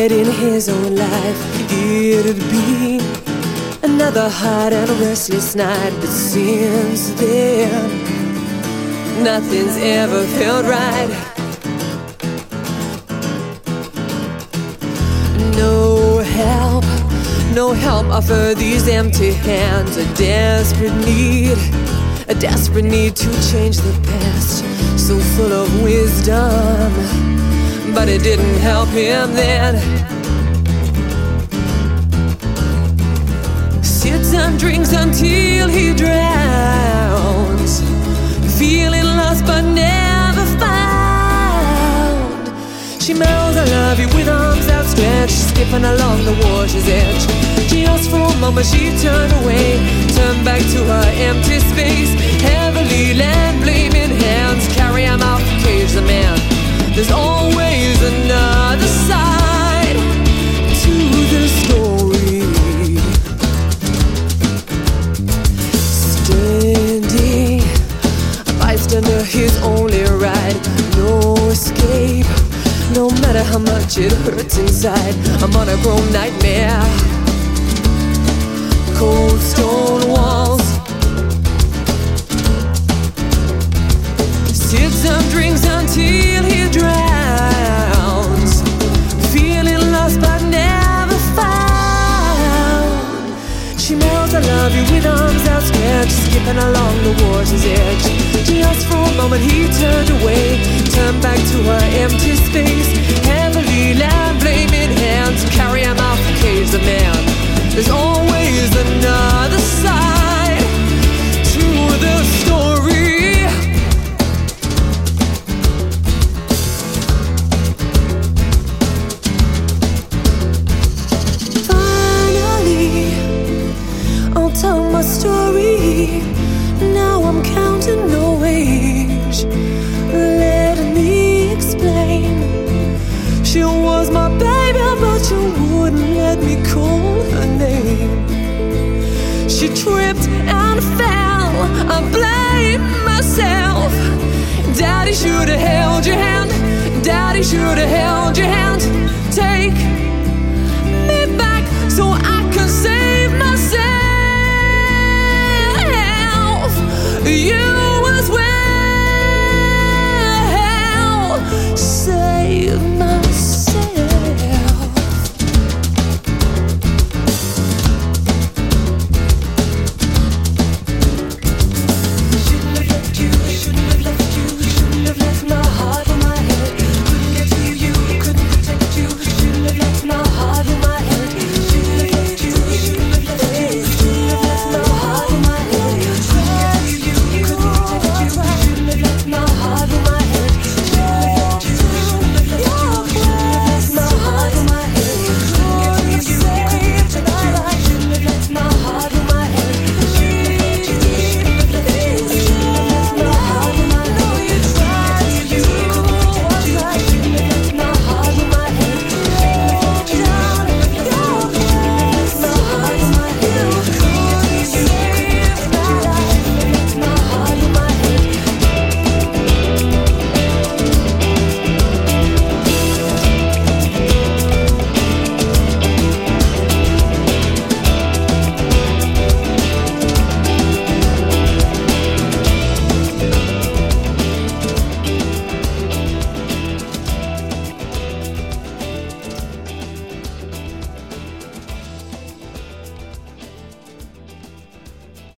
in his own life. It'd be another hot and restless night, but since then nothing's ever felt right. No help offer these empty hands. A desperate need to change the past. So full of wisdom, but it didn't help him then. Sits and drinks until he drowns, feeling lost but never found. She mouths I love you with arms outstretched, skipping along the water's edge. Just for a moment she turned away, turned back to her empty space. Heavily land blaming hands carry him out to cage the man. There's always another side to the story. Standing, a bystander, his only ride. No escape, no matter how much it hurts inside. A monochrome nightmare, cold stone walls. Sits and drinks until he drowns, feeling lost but never found. She melts I love you with arms outstretched, skipping along the water's edge. Just for a moment he turned away, turned back to her empty space. Heavily land blaming hands carry him out the cage the man. There's always another side to the story. Finally, I'll tell my story. Now I'm counting no age. Let me explain. She was my baby, but you wouldn't let me call her name. She tripped and fell, I blame myself. Daddy should have held your hand, Daddy should have held your hand. Take me back so I can save myself. You